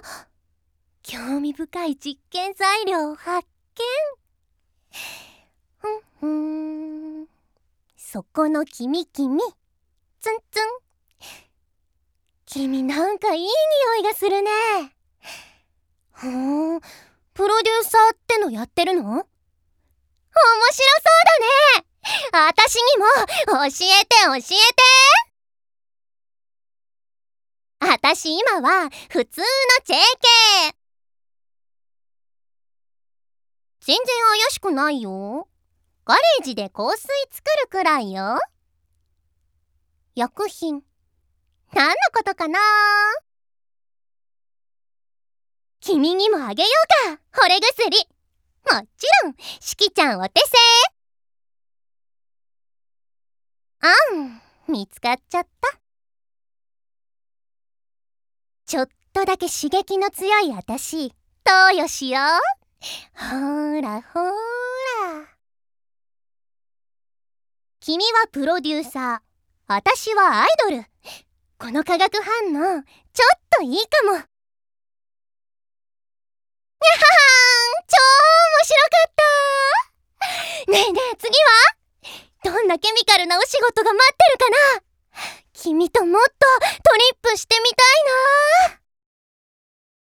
興味深い実験材料発見。そこの君、ツンツン。君なんかいい匂いがするね。プロデューサーってのやってるの？面白そうだね。私にも教えて。私今は普通の JK。全然怪しくないよ。ガレージで香水作るくらいよ。薬品。何のことかな？君にもあげようか、惚れ薬。もちろん、しきちゃんお手製。見つかっちゃった。ちょっとだけ刺激の強い私、投与しよう。ほら。君はプロデューサー、私はアイドル。この化学反応、ちょっといいかも。にゃははーん、超面白かった。ねえ、次は？どんなケミカルなお仕事が待ってるかな？君ともっとトリップしてみたいな。